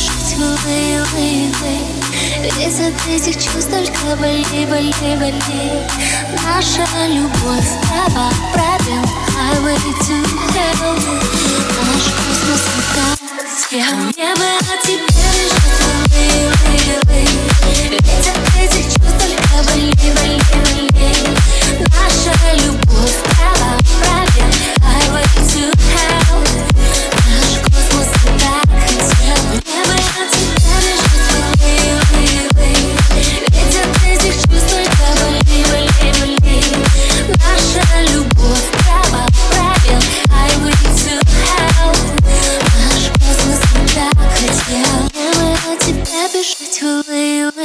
бежать, ведь от этих чувств только болей. Наша любовь права, правил highway to hell. Наш космос летал, мне бы от тебя бежать, ведь от этих чувств только болей. Наша любовь права, правил highway to hell. Наш космос так хотел, мне бы от тебя бежать, ведь от этих чувств только болей. Наша любовь права, правил highway to hell. Наш космос так хотел, мне бы от тебя бежать,